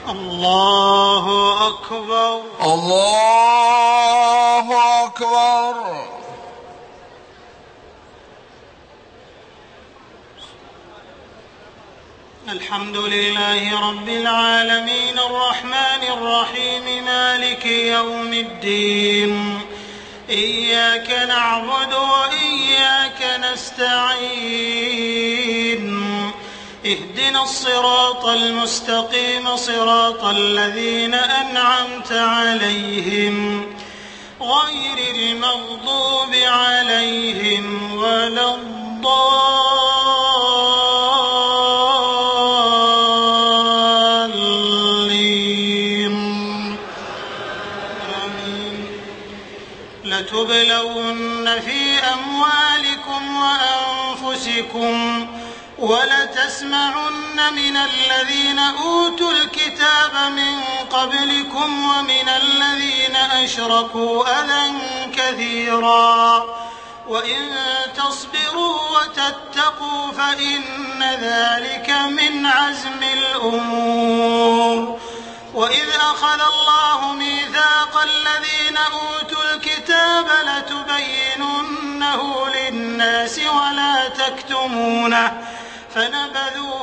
الله أكبر الله أكبر. الحمد لله رب العالمين الرحمن الرحيم مالك يوم الدين إياك نعبد وإياك نستعين اهدنا الصراط المستقيم صراط الذين أنعمت عليهم غير المغضوب عليهم ولا الضالين آمين. لتبلون في أموالكم وأنفسكم ولتسمعن من الذين أوتوا الكتاب من قبلكم ومن الذين أشركوا أذى كثيرا وإن تصبروا وتتقوا فإن ذلك من عزم الأمور. وإذ أخذ الله ميثاق الذين أوتوا الكتاب لتبيننه للناس ولا تكتمونه فنبذوه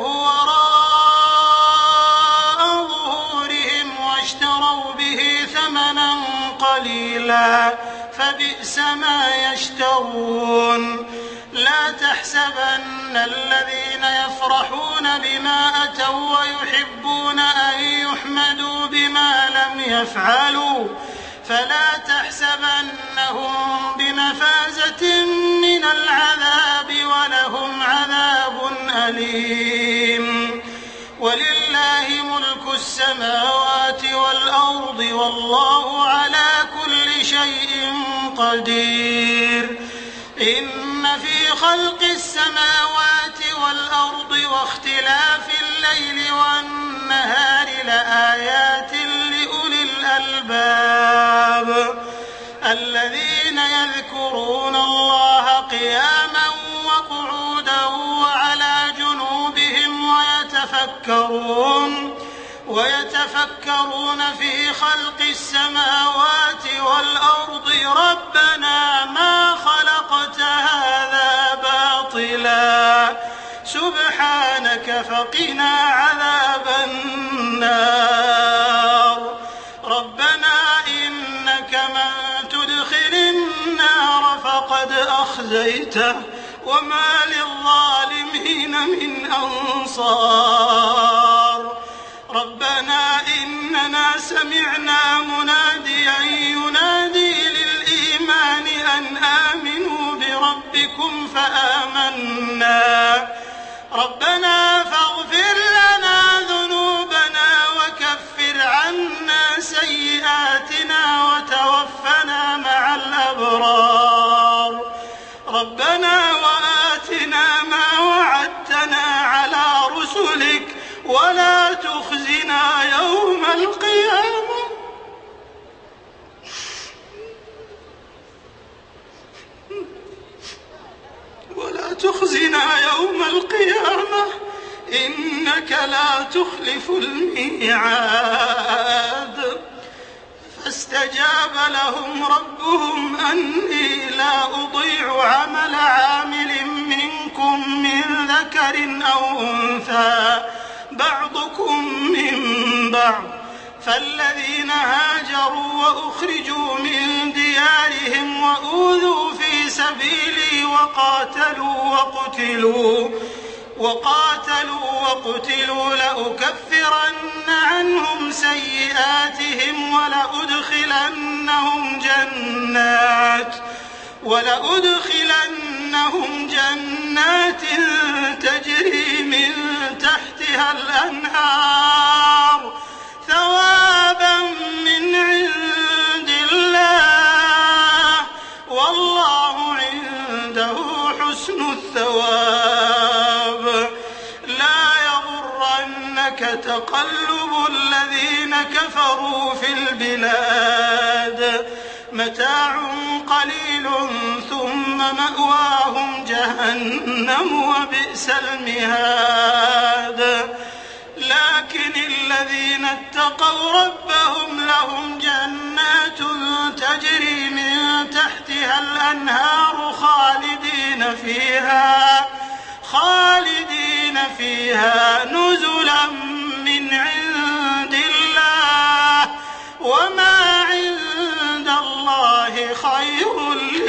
وراء ظهورهم واشتروا به ثمنا قليلا فبئس ما يشترون. لا تحسبن الذين يفرحون بما أتوا ويحبون أن يحمدوا بما لم يفعلوا فلا تحسبنهم بمفازة من العذاب ولهم عذاب أليم. ولله ملك السماوات والأرض والله على كل شيء قدير. إن في خلق السماوات والأرض واختلاف الليل والنهار لآيات لأولي الألباب الذين يذكرون الله قياما وقعودا وعلى جنوبهم ويتفكرون في خلق السماوات والأرض ربنا ما خلقت هذا باطلا سبحانك فقنا عذاب النار. ربنا إنك من تدخل النار فقد أخزيته وما للظالمين من أنصار. ربنا إننا سمعنا مناديا ينادي للإيمان أن آمنوا بربكم فآمنا. ربنا فاغفر لنا ذنوبنا وكفر عنا سيئاتنا وتوفنا مع الأبرار. ربنا وآتنا ما وعدتنا على رسلك ولا تخزنا يوم القيامة إنك لا تخلف الميعاد. فاستجاب لهم ربهم أني لا أضيع عمل عامل منكم من ذكر أو أنثى بعضكم من بعض. فالذين هاجروا وأخرجوا من ديارهم وأوذوا في سبيلي وقاتلوا لأكفرن عنهم سيئاتهم ولأدخلنهم جنات تجري من تحتها الأنهار ثوابا من عند الله والله عنده حسن الثواب. لا يغرنك تقلب الذين كفروا في البلاد متاع قليل ثم مأواهم جهنم وبئس المهاد. لكن الذين اتقوا ربهم لهم جنات تجري من تحتها الأنهار خالدين فيها نزلا من عند الله وما عند الله خير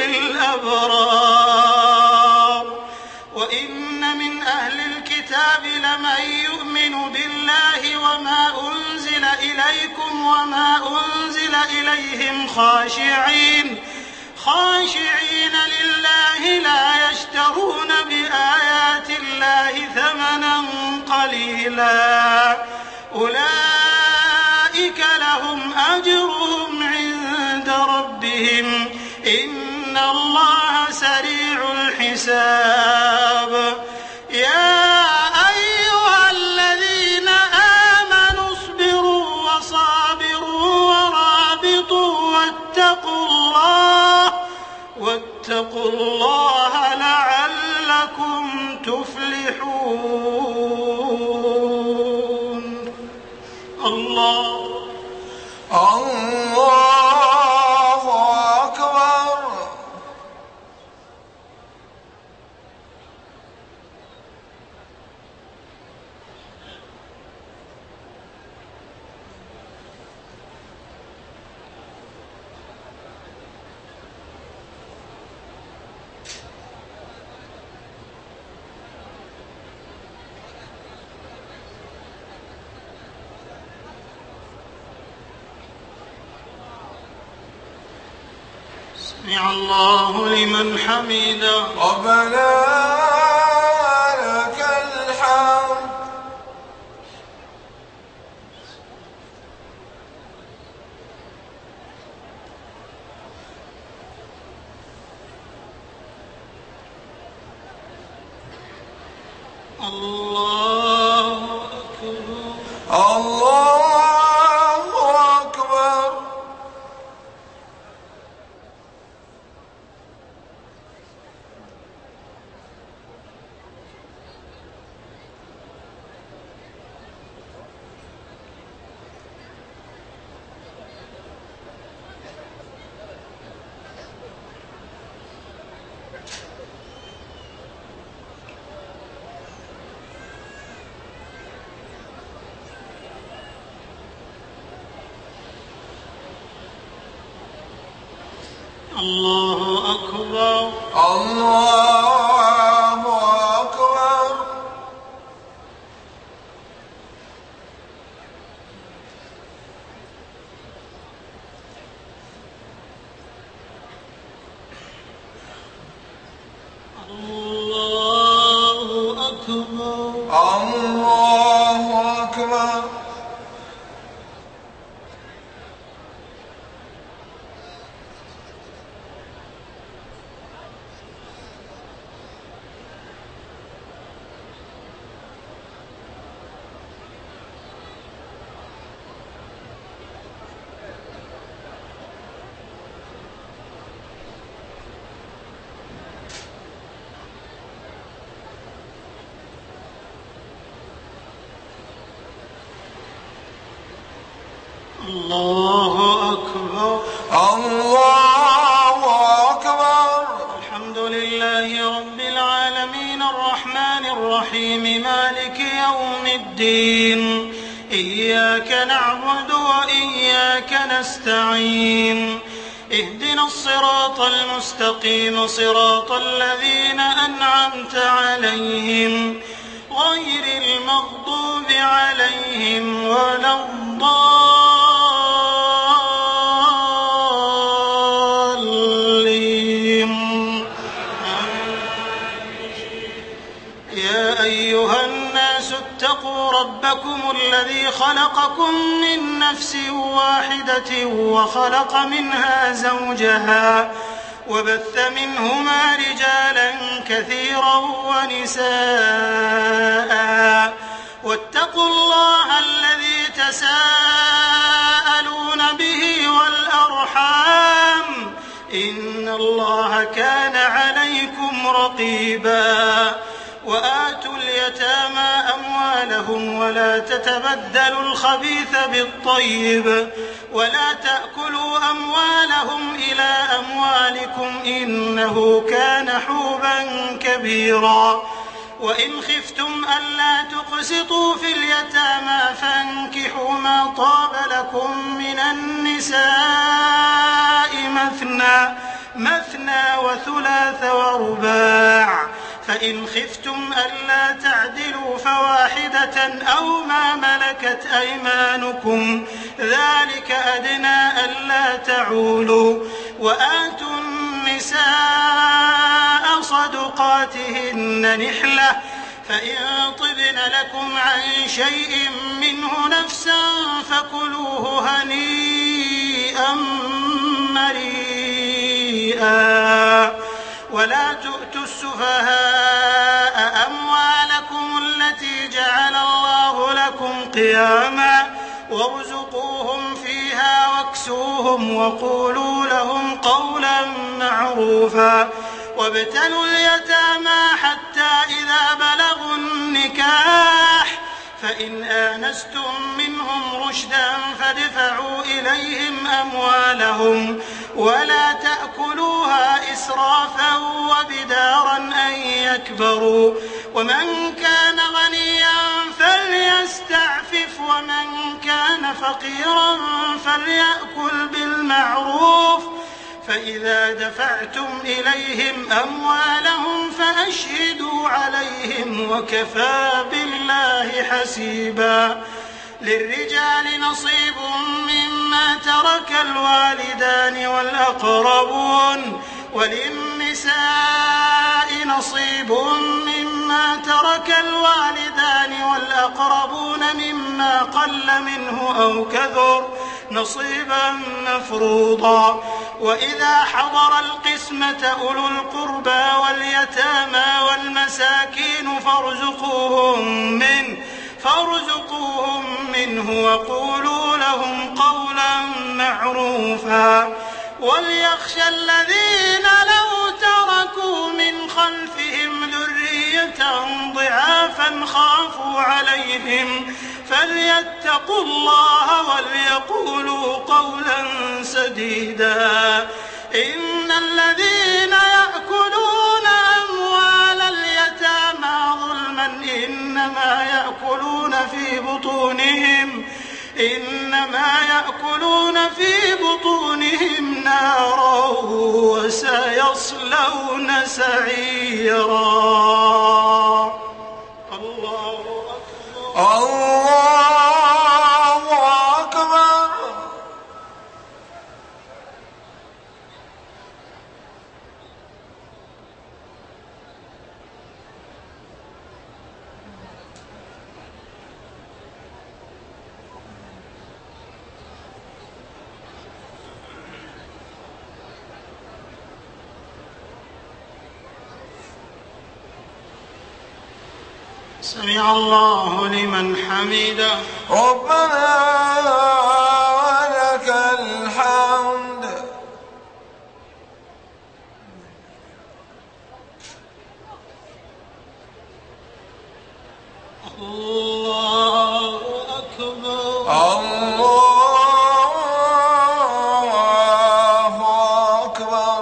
للأبرار. وإن من أهل الكتاب لمن يؤمن بالله وما أنزل إليكم وما أنزل إليهم خاشعين لله لا يشترون بآيات الله ثمنا قليلا أولئك لهم أجرهم عند ربهم إن الله سريع الحساب. يا أيها الذين آمنوا اصبروا وصابروا ورابطوا واتقوا الله لعلكم تفلحون. الله أكبر. سمع الله لمن حمده. ربنا لك الحمد. الله أكبر. الله أكبر. الله أكبر. الله أكبر. الله أكبر. الله أكبر. الله أكبر. الله أكبر. الحمد لله رب العالمين الرحمن الرحيم مالك يوم الدين إياك نعبد وإياك نستعين اهدنا الصراط المستقيم صراط الذين أنعمت عليهم غير المغضوب عليهم ولا الضالين. يا أيها الناس اتقوا ربكم الذي خلقكم من نفس واحدة وخلق منها زوجها وبث منهما رجالا كثيرا ونساء واتقوا الله الذي تساءلون به والأرحام إن الله كان عليكم رقيبا. وآتوا اليتامى أموالهم أموالهم ولا تتبدلوا الخبيث بالطيب ولا تأكلوا أموالهم إلى أموالكم إنه كان حوبا كبيرا وإن خفتم ألا تقسطوا في اليتامى فانكحوا ما طاب لكم من النساء مثنى وثلاث ورباع فإن خفتم ألا تعدلوا فواحدة أو ما ملكت أيمانكم ذلك أدنى ألا تعولوا وآتوا النساء صدقاتهن نحلة فإن طبن لكم عن شيء منه نفسا فكلوه هنيئا مريئا ولا تؤتوا السفهاء أموالكم التي جعل الله لكم قياما وارزقوهم فيها واكسوهم وقولوا لهم قولا معروفا وابتلوا اليتامى حتى إذا بلغوا النكاح فإن آنستم منهم رشدا فادفعوا إليهم أموالهم ولا تأكلوها إسرافا وبدارا أن يكبروا ومن كان غنيا فليستعفف ومن كان فقيرا فليأكل بالمعروف فإذا دفعتم إليهم أموالهم فأشهدوا عليهم وكفى بالله حسيبا للرجال نصيب مما ترك الوالدان والأقربون وللنساء نصيب مما ترك الوالدان والأقربون مما قل منه أو كثر نصيبا مفروضا وإذا حضر القسمة أولو القربى واليتامى والمساكين فارزقوهم منه وقولوا لهم قولا معروفا وليخشى الذين لو تركوا من خلفهم ذرية ضعافا خافوا عليهم فليتقوا الله وليقولوا قولا سديدا إن الذين يأكلون أموال اليتامى ظلما إنما يأكلون في بطونهم نارا وسيصلون سعيرا الله أكبر سمع الله لمن حمده ربنا ولك الحمد الله أكبر الله أكبر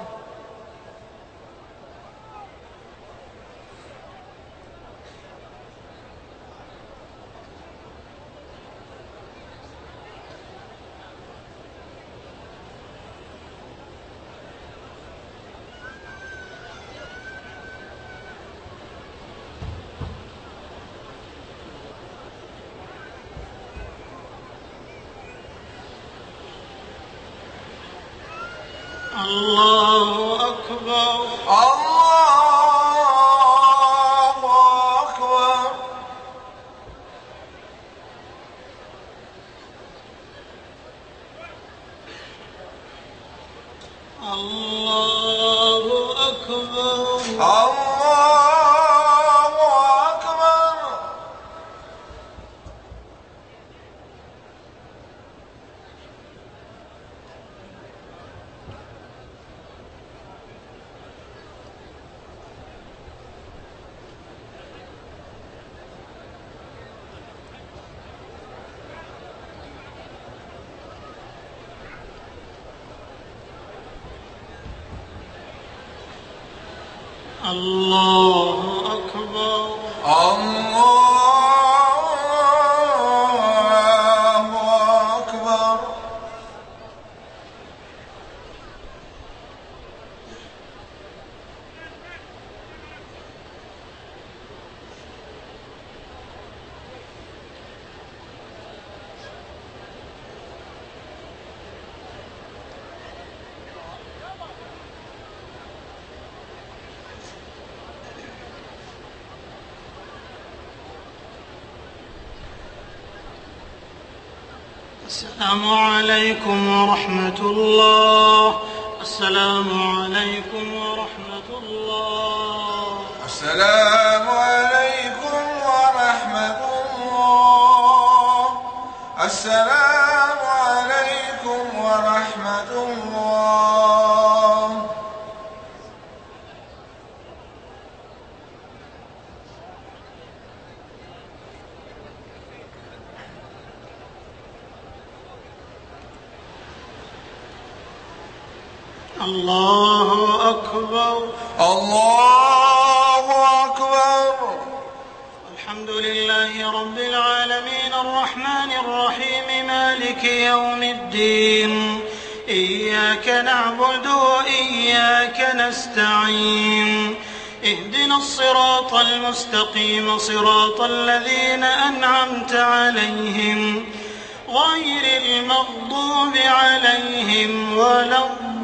الله أكبر الله أكبر الله أكبر الله أكبر الله أكبر. الله أكبر. السلام عليكم ورحمة الله. السلام عليكم ورحمة الله. السلام عليكم ورحمة الله. السلام عليكم ورحمة الله. الله أكبر. الله أكبر. الحمد لله رب العالمين الرحمن الرحيم مالك يوم الدين. إياك نعبد وإياك نستعين. اهدنا الصراط المستقيم صراط الذين أنعمت عليهم غير المغضوب عليهم ولا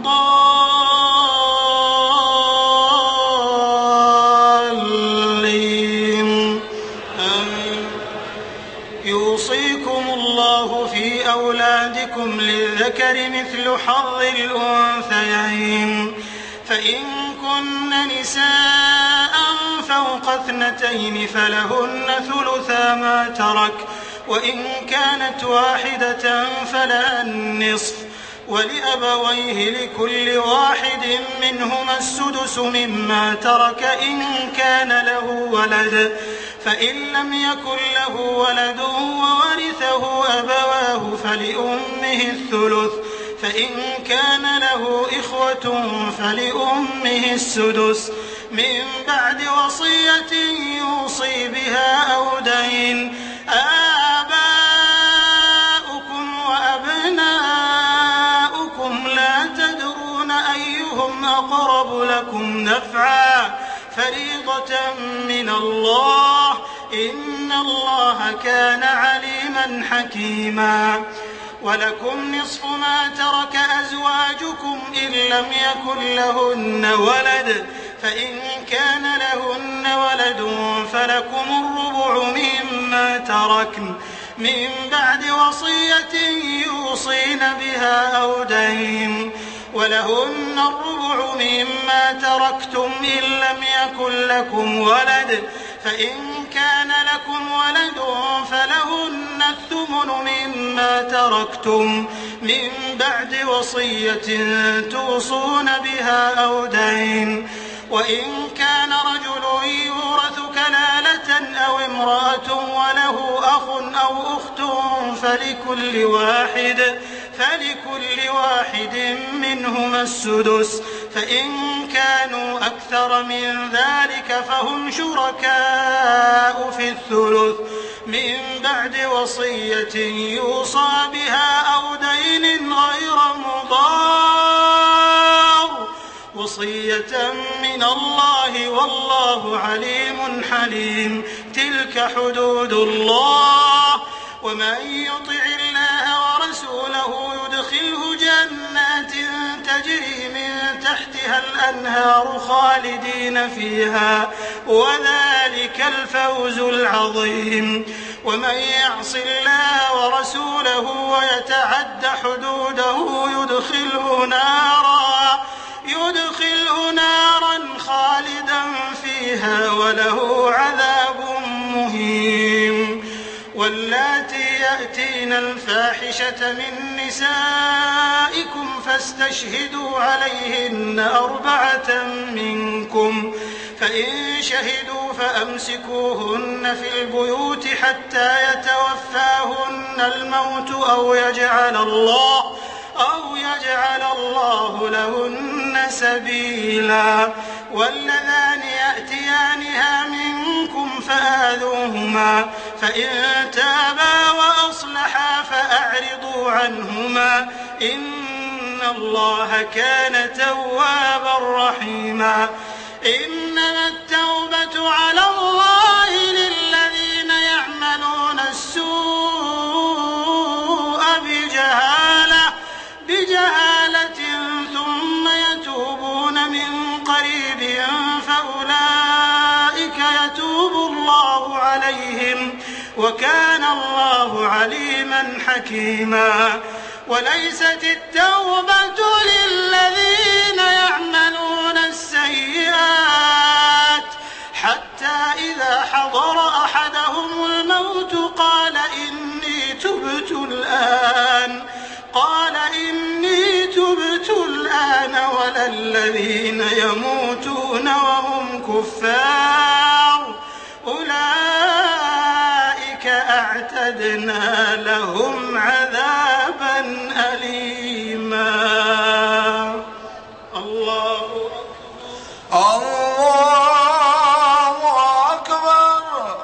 الضالين. آمين. يوصيكم الله في أولادكم للذكر مثل حظ الأنثيين، فإن كن نساء فوق 2 فلهن ثلثا ما ترك، وإن كانت واحدة فلها النصف، ولأبويه لكل واحد منهما السدس مما ترك إن كان له ولد، فإن لم يكن له ولد وورثه أبواه فلأمه الثلث، فإن كان له إخوة فلأمه السدس من بعد وصية يوصي بها أو دين. آباؤكم وأبناؤكم لا تدرون أيهم أقرب لكم نفعا، فريضة من الله، إن الله كان عليما حكيما. ولكم نصف ما ترك أزواجكم إن لم يكن لهن ولد، فإن كان لهن ولد فلكم الربع مما تركن من بعد وصية يوصين بها أو دين، ولهن الربع مما تركتم إن لم يكن لكم ولد، فإن كان لكم ولد فلهن الثمن مما تركتم من بعد وصية توصون بها أو دين. وإن كان رجل يورث كلالة أو امرأة وله أخ أو أخت فلكل واحد منهما السدس، فإن كانوا أكثر من ذلك فهم شركاء في الثلث من بعد وصية يوصى بها أو دين غير مضار، وصية من الله والله عليم حليم. تلك حدود الله، ومن يطع الله ورسوله يدخله جنات تجري من تحتها الأنهار خالدين فيها، وذلك الفوز العظيم. ومن يعص الله ورسوله ويتعد حدوده يدخله نارا خالدا فيها وله عذاب مهين. واللاتي يأتين الفاحشة من نسائكم فاستشهدوا عليهن 4 منكم، فإن شهدوا فأمسكوهن في البيوت حتى يتوفاهن الموت أو يجعل الله لهن سبيلا واللذان يأتيانها منكم فآذوهما فإن تابا وأصلحا فأعرضوا عنهما إن الله كان توابا رحيما إنما التوبة على الله للذين يعملون السوء بجهالة ثم يتوبون من قريب فأولئك يتوب الله عليهم وكان الله عليما حكيما وليست التوبة للذين يعملون السيئات حتى إذا حضر أحدهم الموت قال إني تبت الآن ولا الذين يموتون وهم كفار أولئك أعتدنا لهم عذابا أليما. الله أكبر.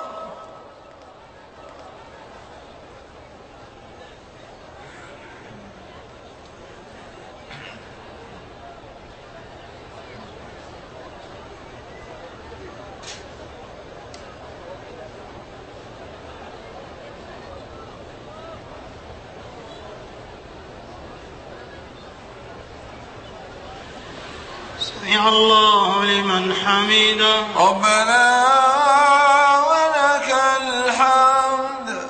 سمع الله لمن حمده ربنا ولك الحمد.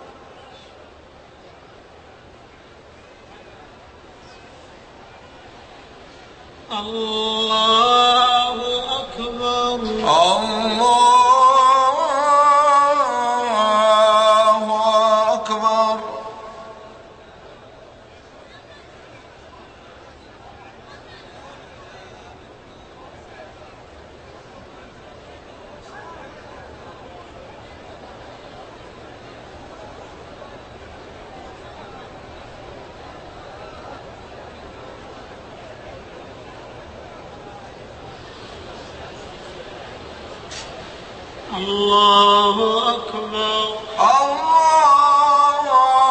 الله أكبر. الله أكبر. الله أكبر. الله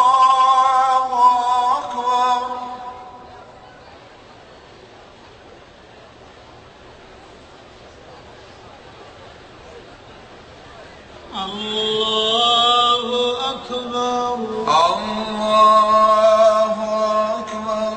أكبر. الله أكبر. الله أكبر.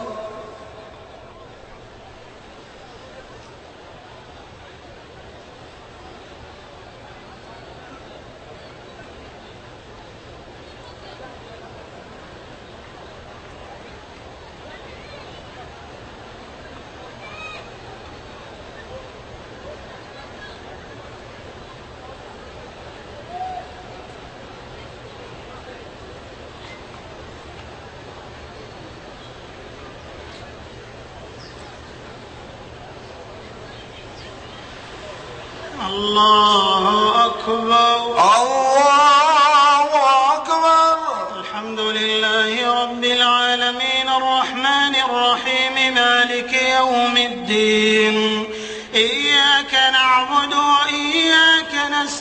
الله أكبر. الله أكبر. الحمد لله رب العالمين الرحمن الرحيم مالك يوم الدين إياك نعبد وإياك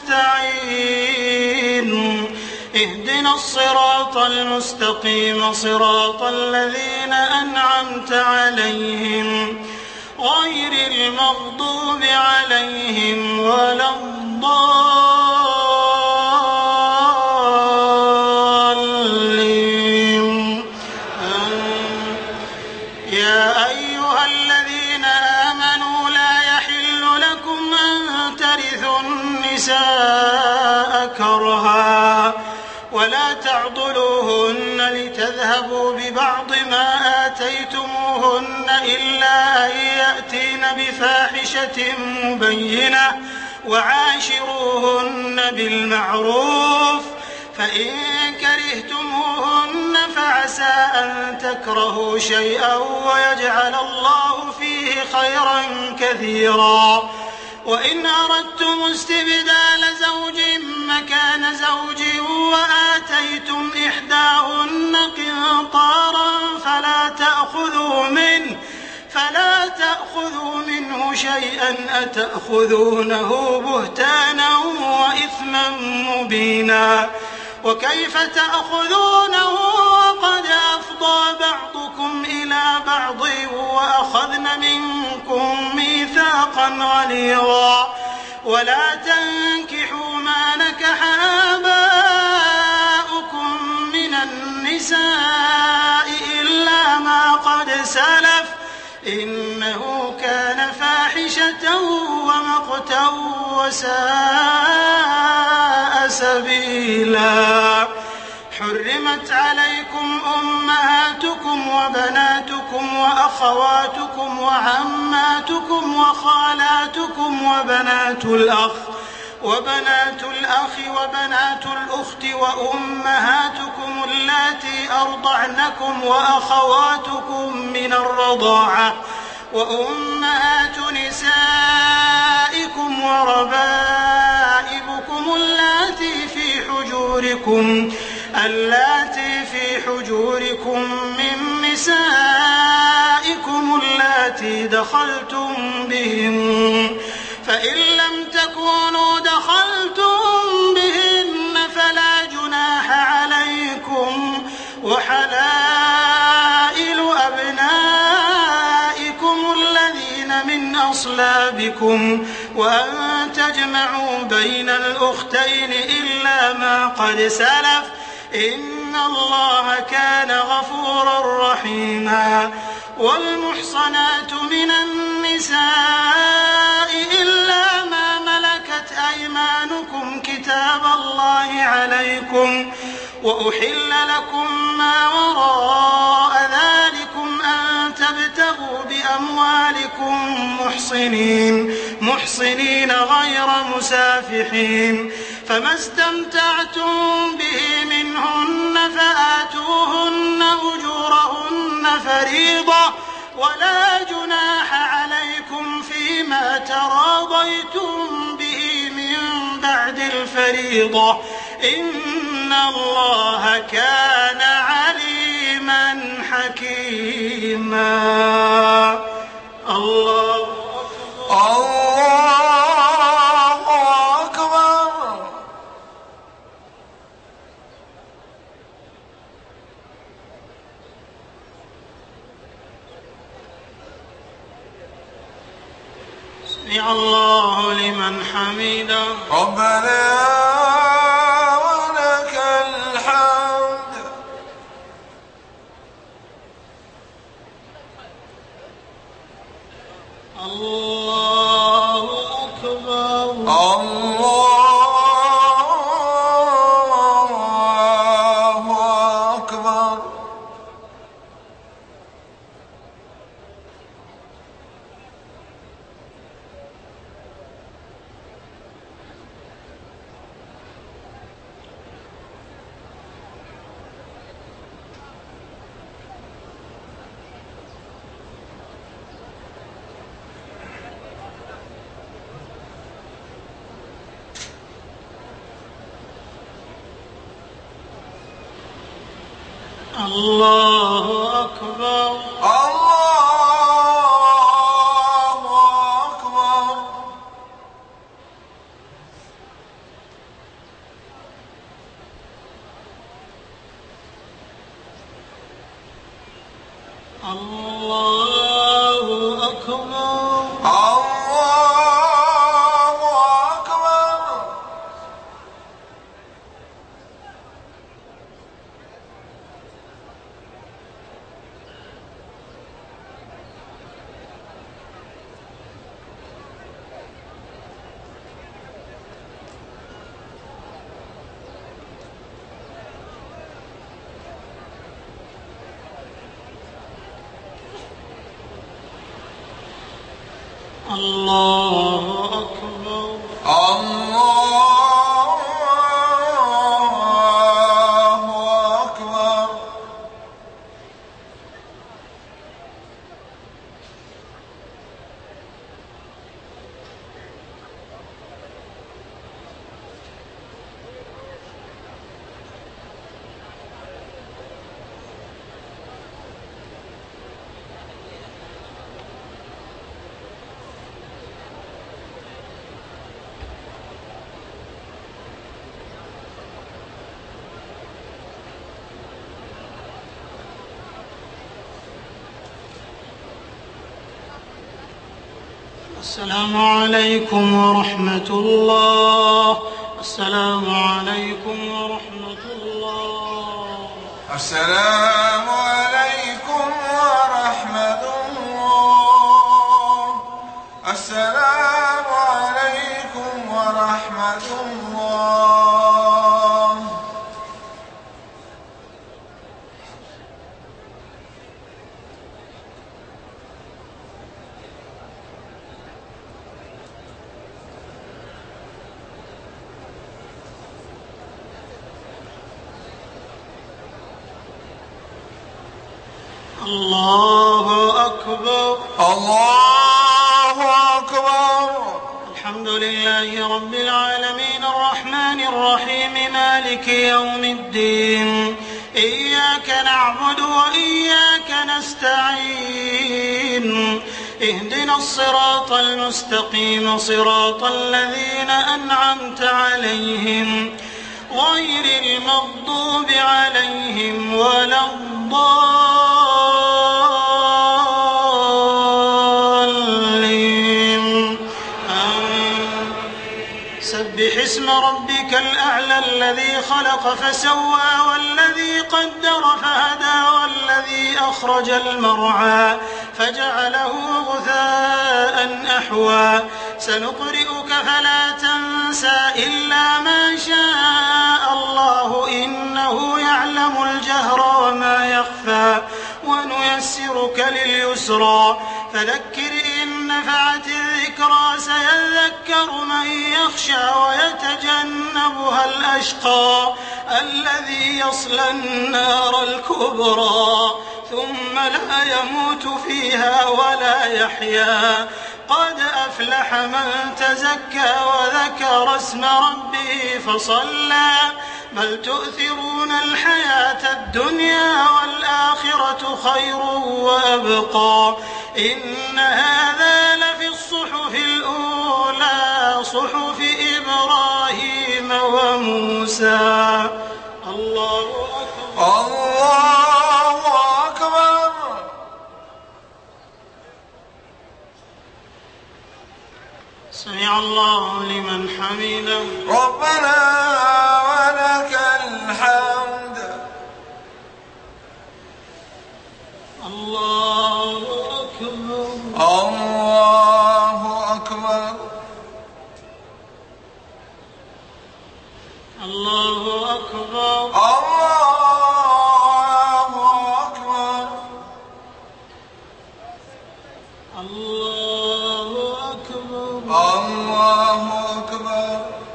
نستعين اهدنا الصراط المستقيم صراط الذين أنعمت عليهم غير المغضوب عليهم ولا الضالين. يا أيها الذين آمنوا لا يحل لكم أن ترثوا النساء كرها ولا تعضلوهن لتذهبوا ببعض ما آتيتموهن إلا أن يأتين بفاحشة مبينة وعاشروهن بالمعروف فإن كرهتموهن فعسى أن تكرهوا شيئا ويجعل الله فيه خيرا كثيرا وإن أردتم استبدال زوج مكان زوج وآتيتم إحداهن قنطارا فلا تأخذوا منه شيئا أتأخذونه بهتانا وإثما مبينا وكيف تأخذونه وقد أفضى بعضكم إلى بعض وأخذن منكم ميثاقا غليظا ولا تنكحوا ما نكح آباؤكم من النساء إلا ما قد سلف إنه كان فاحشة ومقتا وساء سبيلا حرمت عليكم أمهاتكم وبناتكم وأخواتكم وعماتكم وخالاتكم وبنات الأخ وبنات الأخت وأمهاتكم اللاتي أرضعنكم وأخواتكم من الرضاعة وأمهات نسائكم وربائبكم اللاتي في حجوركم من نسائكم اللاتي دخلتم بهن فإن لم تكونوا دخلتم بهن فلا جناح عليكم وحلائل أبنائكم الذين من أصلابكم وأن تجمعوا بين الأختين إلا ما قد سلف إن الله كان غفورا رحيما والمحصنات من النساء إلا ما ملكت أيمانكم كتاب الله عليكم وأحل لكم ما وراء ذلكم أن تبتغوا بأموالكم محصنين غير مسافحين فما استمتعتم به منهن فآتوهن أجورهن فريضة ولا جناح عليكم فيما تراضيتم به من بعد الفريضة إن الله كان عليما حكيما الله أكبر سمع الله لمن حمده ربنا ولك الحمد الله أكبر الله أكبر الله أكبر الله أكبر الله أكبر الله أكبر الله أكبر الله أكبر السلام عليكم ورحمة الله. السلام عليكم ورحمة الله. السلام عليكم ورحمة الله. السلام عليكم ورحمة الله. الله أكبر. الله أكبر. الحمد لله رب العالمين الرحمن الرحيم مالك يوم الدين. إياك نعبد وإياك نستعين. اهدنا الصراط المستقيم صراط الذين أنعمت عليهم غير المغضوب عليهم ولا الضالين. آمين. سبح اسم ربك الأعلى الذي خلق فسوى والذي قدر فهدى والذي أخرج المرعى فجعله غثاء أحوى. سنقرئك فلا تنسى إلا ما شاء الله إنه يعلم الجهر وما يخفى. ونيسرك لليسرى فذكر إن نفعت الذكرى سيذكر من يخشى ويتجنبها الأشقى الذي يصلى النار الكبرى ثم لا يموت فيها ولا يحيا. قد أفلح من تزكى وذكر اسم ربه فصلى. بل تؤثرون الحياة الدنيا والآخرة خير وأبقى. إن هذا لفي الصحف الأولى صحف إبراهيم وموسى. الله أكبر. الله أكبر. سمع الله لمن حمده. ربنا ولك الحمد. الله أكبر. الله أكبر. الله أكبر. الله أكبر. الله أكبر. الله أكبر.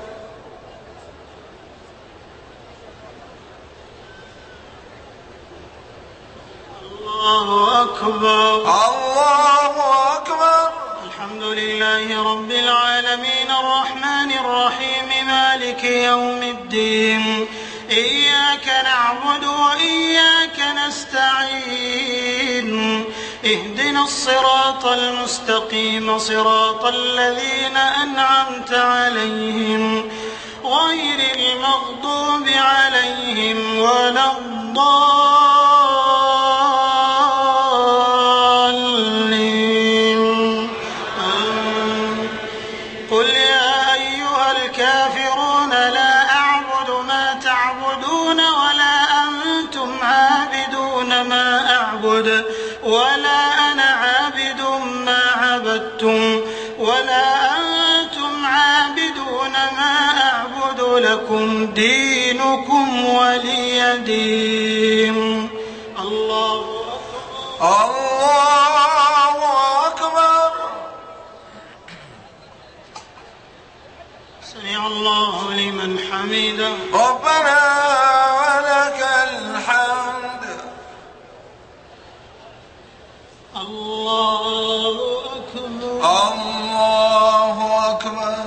الله أكبر. الله أكبر. الحمد لله رب العالمين الرحمن الرحيم مالك يوم الدين. إياك نعبد وإياك نستعين. اهدنا الصراط المستقيم صراط الذين أنعمت عليهم غير المغضوب عليهم ولا الضالين. قل يا أيها الكافرون لا أعبد ما تعبدون ولا أنتم عابدون ما أعبد ولا أنا عابد ما عبدتم ولا أنتم عابدون ما أعبد لكم دينكم ولي دين. الله أكبر. الله أكبر. سمع الله لمن حمده. ربنا ولك الحمد. الله أكبر. الله أكبر.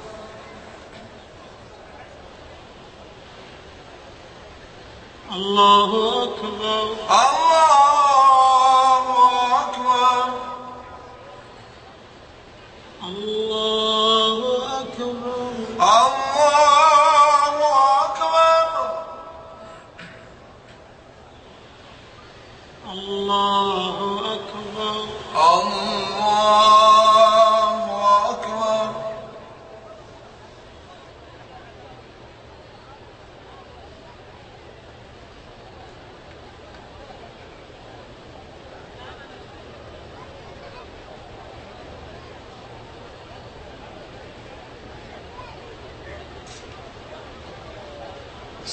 الله أكبر. الله أكبر. الله أكبر. الله أكبر. الله أكبر. الله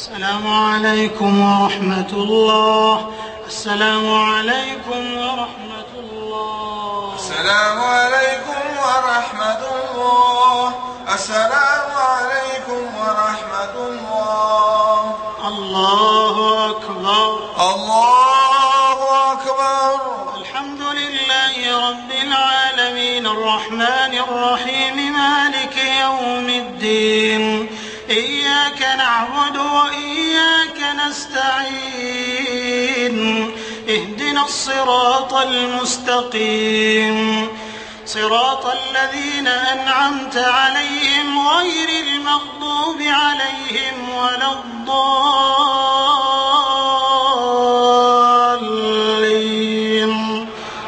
السلام عليكم ورحمة الله. السلام عليكم ورحمة الله. السلام عليكم ورحمة الله. السلام عليكم ورحمة الله. الله أكبر. الله أكبر. الحمد لله رب العالمين الرحمن الرحيم مالك يوم الدين. إياك نعبد وإياك نستعين. اهدنا الصراط المستقيم صراط الذين أنعمت عليهم غير المغضوب عليهم ولا الضالين.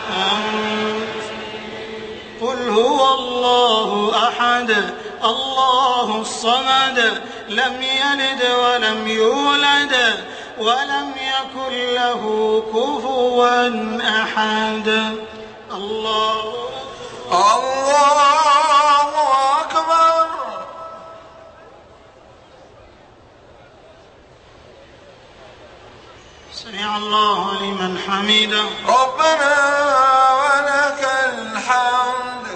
قل هو الله أحد الله الصمد لم يلد ولم يولد ولم يكن له كفوا أحد. الله أكبر. سمع الله لمن حمده. ربنا ولك الحمد.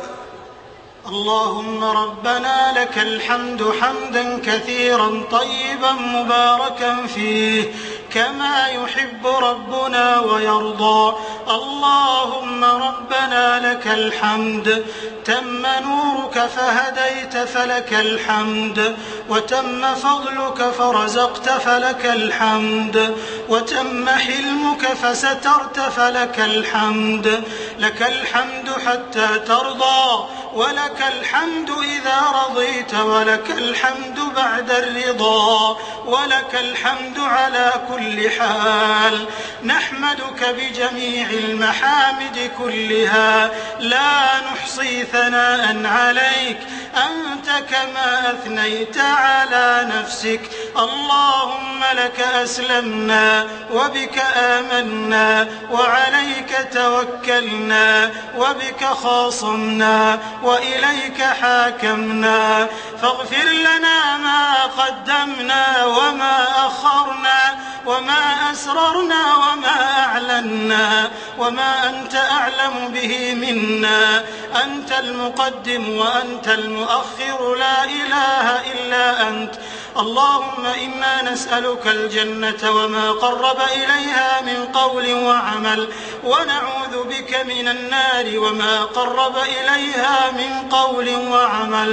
اللهم ربنا لك الحمد حمدا كثيرا طيبا مباركا فيه كما يحب ربنا ويرضى. اللهم ربنا لك الحمد تم نورك فهديت فلك الحمد، وتم فضلك فرزقت فلك الحمد، وتم حلمك فسترت فلك الحمد. لك الحمد حتى ترضى، ولك الحمد إذا رضيت، ولك الحمد بعد الرضا، ولك الحمد على كل حال. نحمدك بجميع المحامد كلها لا نحصي ثناء عليك أنت كما أثنيت على نفسك. اللهم لك أسلمنا وبك آمنا وعليك توكلنا وبك خاصمنا وإليك حاكمنا. فاغفر لنا ما قدمنا وما أخرنا وما أسررنا وما أعلنا وما أنت أعلم به منا. أنت المقدم وأنت المؤخر، لا إله إلا أنت. اللهم إنا نسألك الجنة وما قرب إليها من قول وعمل، ونعوذ بك من النار وما قرب إليها من قول وعمل.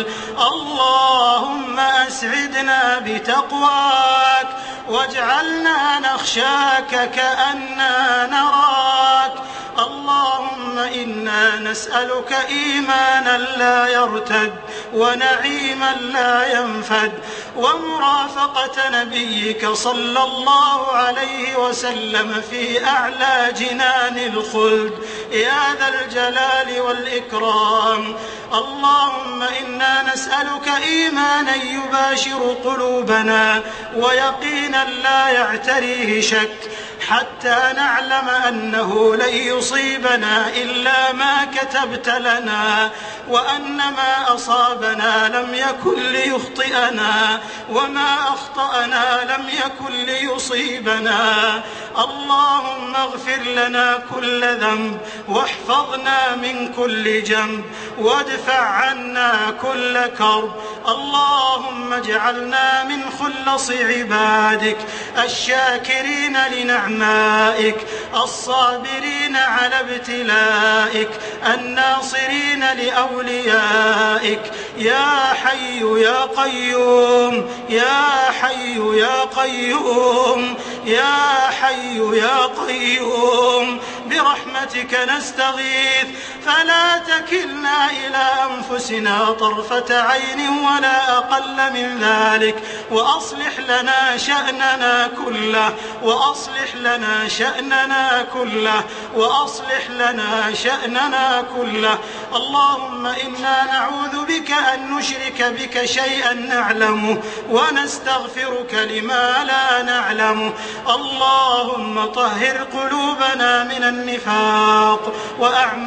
اللهم أسعدنا بتقواك واجعلنا نخشاك كأننا نراك. اللهم إنا نسألك إيمانا لا يرتد ونعيما لا ينفد ومرافقة نبيك صلى الله عليه وسلم في أعلى جنان الخلد يا ذا الجلال والإكرام. اللهم إنا نسألك إيمانا يباشر قلوبنا ويقينا لا يعتريه شك، حتى نعلم أنه لن يصيبنا إلا ما كتبت لنا، وأن ما أصابنا لم يكن ليخطئنا، وما أخطأنا لم يكن ليصيبنا. اللهم اغفر لنا كل ذنب واحفظنا من كل جنب وادفع عنا كل كرب. اللهم اجعلنا من خلص عبادك الشاكرين لنعمائك الصابرين على ابتلائك الناصرين لأوليائك. يا حي يا قيوم يا حي يا قيوم يا حي يا قيوم برحمتك نستغيث فلا تكلنا إلى أنفسنا طرفة عين ولا أقل من ذلك، وأصلح لنا شأننا كله وأصلح لنا شأننا كله وأصلح لنا شأننا كله. اللهم إنا نعوذ بك أن نشرك بك شيئا نعلمه ونستغفرك لما لا نعلمه. اللهم طهر قلوبنا من النفاق وأعمالنا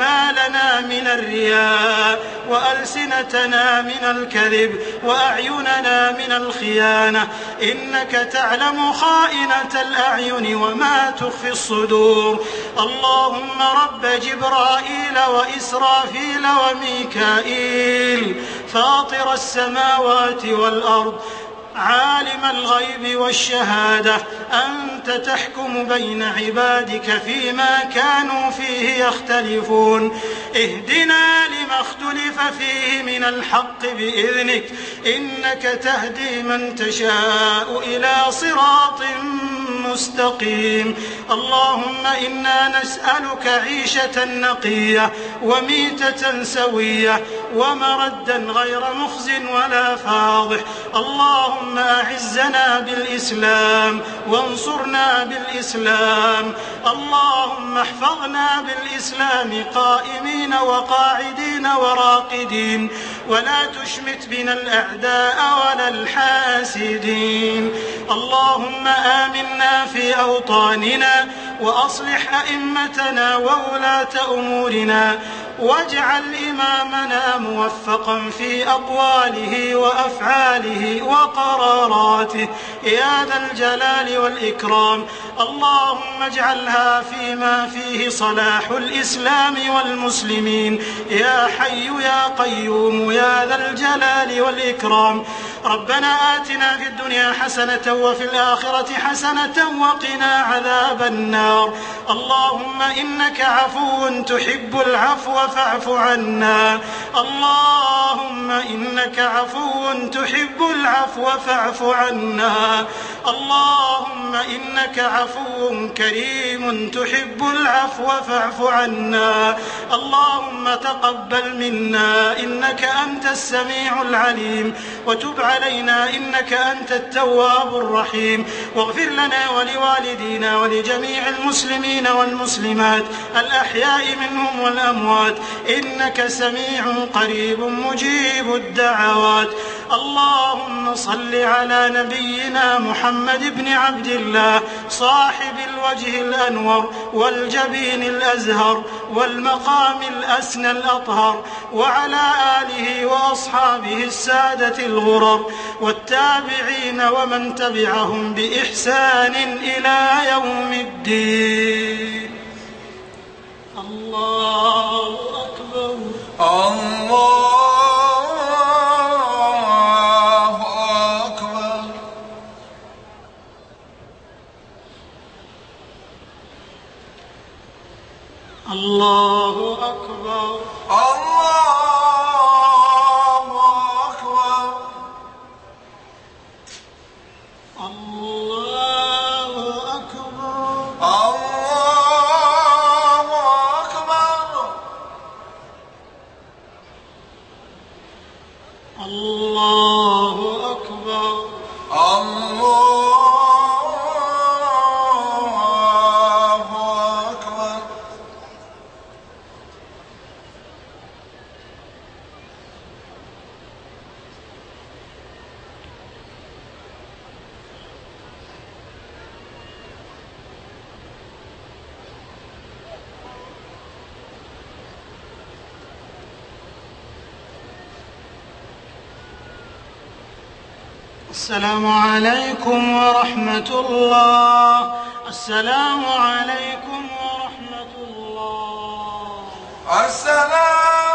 قلوبنا من الرياء وألسنتنا من الكذب وأعيننا من الخيانة، إنك تعلم خائنة الأعين وما تخفي الصدور. اللهم رب جبرائيل وإسرافيل وميكائيل فاطر السماوات والأرض عالم الغيب والشهادة، أنت تحكم بين عبادك فيما كانوا فيه يختلفون، اهدنا لما اختلف فيه من الحق بإذنك، إنك تهدي من تشاء إلى صراط مستقيم. اللهم إنا نسألك عيشة نقية وميتة سوية ومردا غير مخز ولا فاضح. اللهم أعزنا بالإسلام وانصرنا بالإسلام. اللهم احفظنا بالإسلام قائمين وقاعدين وراقدين، ولا تشمت بنا الأعداء ولا الحاسدين. اللهم آمنا في أوطاننا وأصلح أئمتنا وولاة أمورنا، واجعل إمامنا موفقا في أقواله وأفعاله وقراراته يا ذا الجلال والإكرام. اللهم اجعلها فيما فيه صلاح الإسلام والمسلمين يا حي يا قيوم يا ذا الجلال والإكرام. ربنا آتنا في الدنيا حسنة وفي الآخرة حسنة وقنا عذاب النار. اللهم إنك عفو تحب العفو فاعف عنا. اللهم إنك عفو تحب العفو فاعف عنا. اللهم إنك عفو كريم تحب العفو فاعف عنا. اللهم تقبل منا إنك أنت السميع العليم، وتب علينا إنك أنت التواب الرحيم، واغفر لنا ولوالدينا ولجميع المسلمين والمسلمات الأحياء منهم والأموات، إنك سميع قريب مجيب الدعوات. اللهم صل على نبينا محمد بن عبد الله صاحب الوجه الأنور والجبين الأزهر والمقام الأسنى الأطهر، وعلى آله وأصحابه السادة الغرر والتابعين ومن تبعهم بإحسان إلى يوم الدين. الله أكبر. الله الله أكبر. الله أكبر. الله أكبر. الله أكبر. الله أكبر. الله السلام عليكم ورحمة الله. السلام عليكم ورحمة الله. السلام